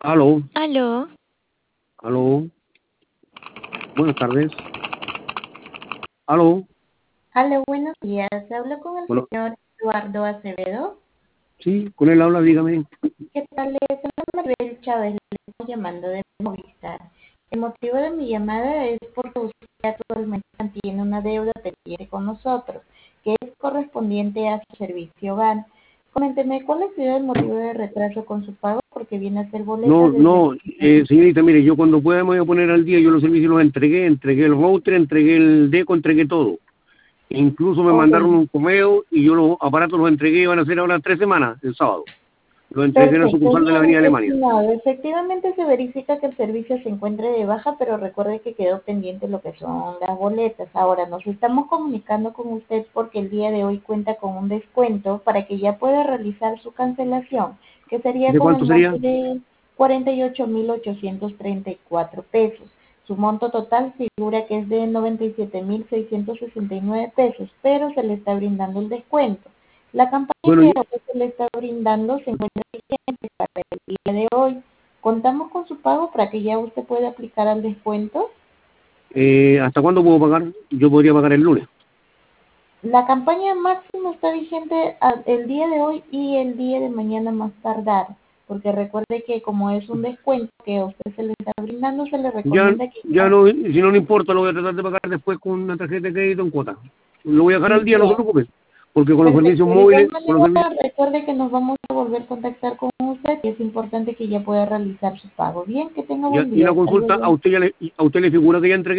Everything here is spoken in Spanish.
Aló, Aló, aló, buenas tardes. Aló, Hola, buenos días. Hablo con el bueno, señor Eduardo Acevedo. sí, con él habla, dígame. ¿Qué tal? Le saluda Maribel Chávez, le estamos llamando de Movistar. El motivo de mi llamada es porque usted actualmente tiene una deuda pendiente con nosotros, que es correspondiente a su servicio hogar. Coménteme, ¿cuál ha sido el motivo de retraso con su pago? Porque viene a ser boleta No, desde... no, señorita, mire, yo cuando pueda me voy a poner al día, yo los servicios los entregué el router, entregué el deco, entregué todo. Incluso me Ok, mandaron un correo y yo los aparatos los entregué, van a ser ahora 3 semanas, el sábado. Los entregué en la perfecto, sucursal de la bien, Avenida Alemania. estimado. Efectivamente se verifica que el servicio se encuentre de baja, pero recuerde que quedó pendiente lo que son las boletas. Ahora nos estamos comunicando con usted porque el día de hoy cuenta con un descuento para que ya pueda realizar su cancelación, que sería ¿De con cuánto el sería? monto de 48.834 pesos. Su monto total figura que es de 97.669 pesos, pero se le está brindando el descuento. La campaña Bueno, que a usted se le está brindando se encuentra vigente para el día de hoy. Contamos con su pago para que ya usted pueda aplicar al descuento. ¿hasta cuándo puedo pagar? Yo podría pagar el lunes. La campaña máxima está vigente el día de hoy y el día de mañana más tardar, porque recuerde que como es un descuento que a usted se le está brindando, se le Ya, recomienda que ya no, si no le importa, lo voy a tratar de pagar después con una tarjeta de crédito en cuota. Lo voy a dejar al día, no se bien. preocupe. Porque con los servicios Perfecto. De igual móviles, con los manera, servicios, recuerde que nos vamos a volver a contactar con usted y es importante que ya pueda realizar su pago. Bien, que tenga ya, buen y día. la Hasta consulta, luego. a usted le figura que ya entregué